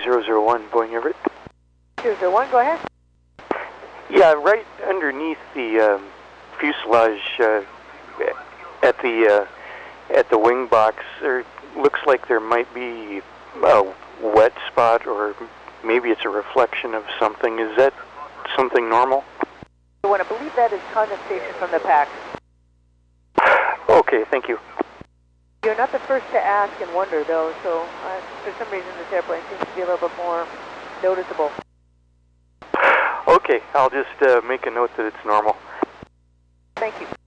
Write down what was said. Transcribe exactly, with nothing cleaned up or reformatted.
zero zero one, Boeing Everett. zero zero one, go ahead. Yeah, right underneath the um, fuselage uh, at the uh, at the wing box, there looks like there might be a wet spot, or maybe it's a reflection of something. Is that something normal? I want to believe that is condensation from the pack. Okay, thank you. You're not the first to ask and wonder, though, so uh, for some reason this airplane seems to be a little bit more noticeable. Okay, I'll just uh, make a note that it's normal. Thank you.